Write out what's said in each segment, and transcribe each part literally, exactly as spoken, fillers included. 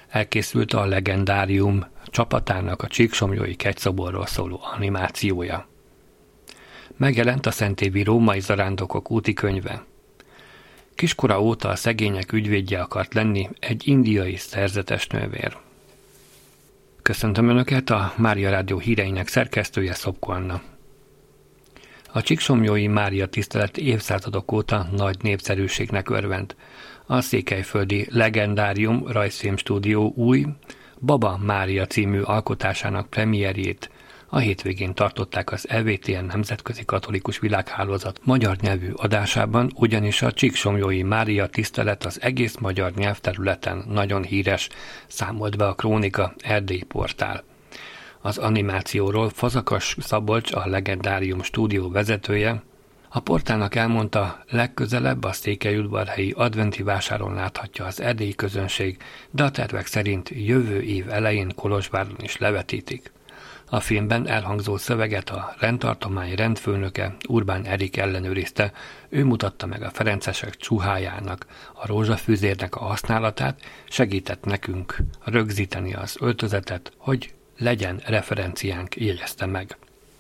elkészült a Legendárium csapatának a Csíksomlyói kegyszoborról szóló animációja. Megjelent a szentévi római zarándokok úti könyve. Kiskora óta a szegények ügyvédje akart lenni egy indiai szerzetes nővér. Köszöntöm Önöket, a Mária Rádió híreinek szerkesztője Szopko Anna. A Csíksomlyói Mária tisztelet évszázadok óta nagy népszerűségnek örvend. A székelyföldi Legendárium rajzfilmstúdió új Baba Mária című alkotásának premierjét a hétvégén tartották az E V T N Nemzetközi Katolikus Világhálózat magyar nyelvű adásában, ugyanis a Csíksomlyói Mária tisztelet az egész magyar nyelvterületen nagyon híres, számolt be a Krónika Erdély portál. Az animációról Fazakas Szabolcs, a Legendárium stúdió vezetője, a portálnak elmondta, legközelebb a székelyudvarhelyi adventi vásáron láthatja az erdélyi közönség, de a tervek szerint jövő év elején Kolozsváron is levetítik. A filmben elhangzó szöveget a rendtartomány rendfőnöke, Urbán Erik ellenőrizte, ő mutatta meg a ferencesek csuhájának, a rózsafűzérnek a használatát, segített nekünk rögzíteni az öltözetet, hogy legyen referenciánk, jegyezte meg.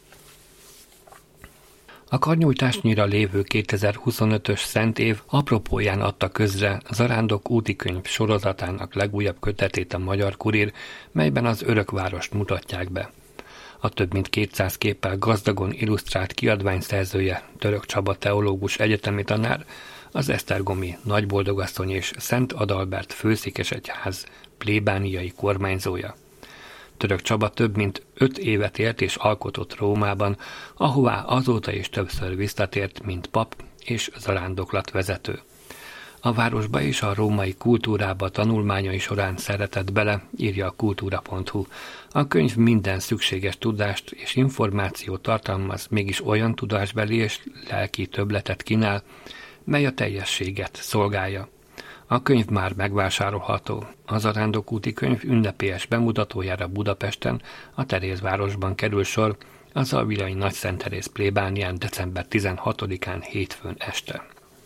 A karnyújtásnyira lévő kétezer-huszonötös Szent Év apropóján adta közre Zarándok útikönyv sorozatának legújabb kötetét a Magyar Kurír, melyben az Örökvárost mutatják be. A több mint kétszáz képpel gazdagon illusztrált kiadvány szerzője, Török Csaba teológus egyetemi tanár, az esztergomi Nagyboldogasszony és Szent Adalbert főszékesegyház plébániai kormányzója. Török Csaba több mint öt évet élt és alkotott Rómában, ahová azóta is többször visszatért, mint pap és zarándoklatvezető. A városba és a római kultúrába tanulmányai során szeretett bele, írja a kultúra pont hu. A könyv minden szükséges tudást és információt tartalmaz, mégis olyan tudásbeli és lelki többletet kínál, mely a teljességet szolgálja. A könyv már megvásárolható. A Zarándok könyv ünnepélyes bemutatójára Budapesten, a Terézvárosban kerül sor, a Zalvirai Nagyszent Teréz plébánián december tizenhatodikán hétfőn este.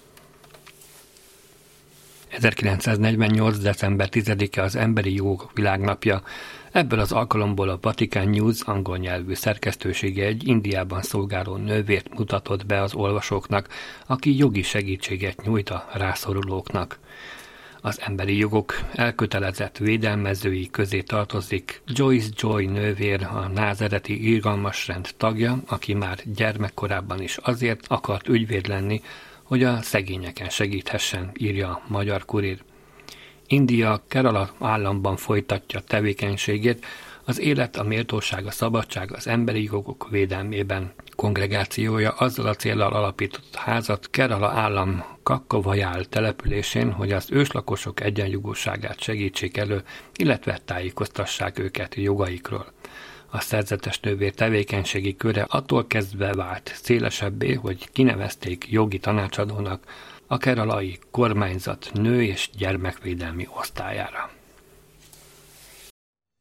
ezerkilencszáznegyvennyolc. december tizedike az Emberi Jogok Világnapja. Ebből az alkalomból a Vatican News angol nyelvű szerkesztősége egy Indiában szolgáló nővért mutatott be az olvasóknak, aki jogi segítséget nyújt a rászorulóknak. Az emberi jogok elkötelezett védelmezői közé tartozik Joyce Joy nővér, a názereti irgalmasrend tagja, aki már gyermekkorában is azért akart ügyvéd lenni, hogy a szegényeken segíthessen, írja a Magyar Kurír. India Kerala államban folytatja tevékenységét, az élet, a méltóság, a szabadság, az emberi jogok védelmében. Kongregációja azzal a céllal alapított házat Kerala állam Kakkavajál településén, hogy az őslakosok egyenjogúságát segítsék elő, illetve tájékoztassák őket jogaikról. A szerzetes nővér tevékenységi köre attól kezdve vált szélesebbé, hogy kinevezték jogi tanácsadónak a keralai kormányzat nő- és gyermekvédelmi osztályára.